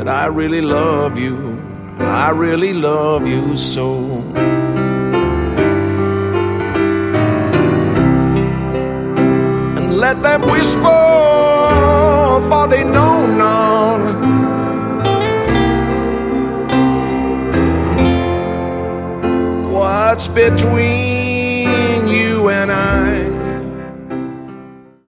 I really love you. I really love you so. And let them whisper, for they know none. What's between you and I?